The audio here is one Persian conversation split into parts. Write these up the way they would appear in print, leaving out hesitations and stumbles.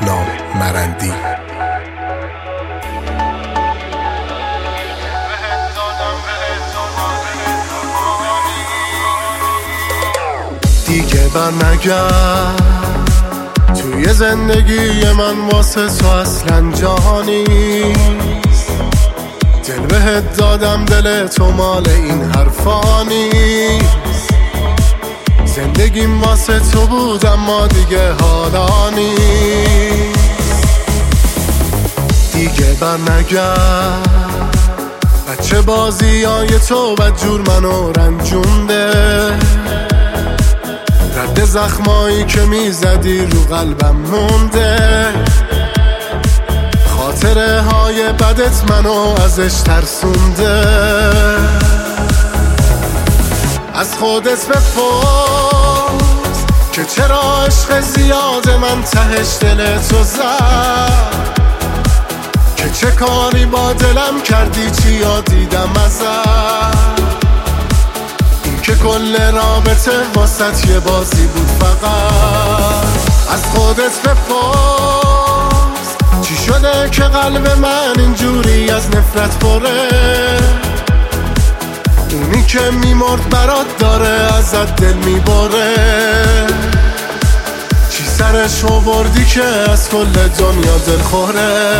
بهنام مرندی. دیگه برنگرد توی زندگی من، واسه تو اصلا جهانی نیست. دل بهت دادم، دل تو مال این حرفا نیست. زندگیم واسه تو بود اما دیگه حالا نیست. دیگه برنگرد، بچه بازی های تو بدجور منو رنجونده. رد زخمایی که میزدی رو قلبم مونده. خاطره های بدت منو ازش ترسونده. از خودت بپرس که چرا عشق زیاد من تهش دل تو زد. که چه کاری با دلم کردی، چی یاد دیدم ازت. که کل رابطه واسط یه بازی بود فقط. از خودت بپرس چی شده که قلب من اینجوری از نفرت پره. اونی که میمرد برات داره ازت دل میبره. چی سرش آوردی که از کل دنیا دل خوره.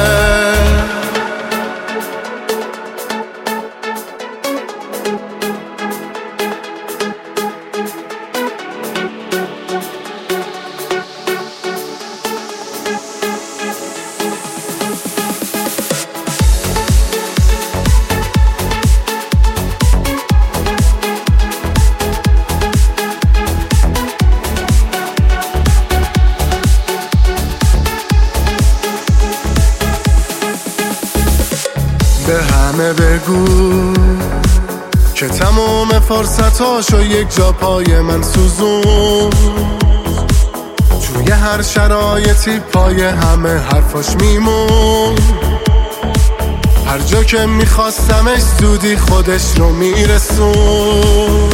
به همه بگو که تمام فرصتاشو یک جا پای من سوزون. توی هر شرایطی پای همه حرفاش میمون. هر جا که میخواستمش زودی خودش رو میرسون.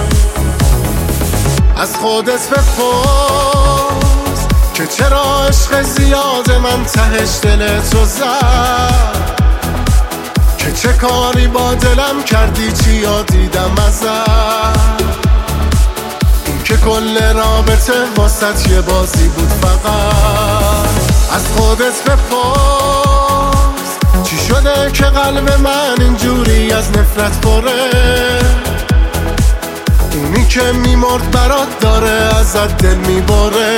از خودت بپرس که چرا عشق زیاد من تهش دل تو زد. که چه کاری با دلم کردی، چی یاد دیدم ازت. این که کل رابطه واسط یه بازی بود فقط. از خودت بپرس چی شده که قلب من اینجوری از نفرت پره. اونی که میمرد برات داره ازت دل میبره.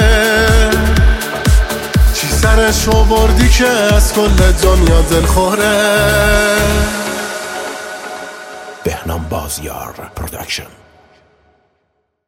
چی سرش آوردی که از کل دنیا دل خوره. بهنام بازیار پروداکشن.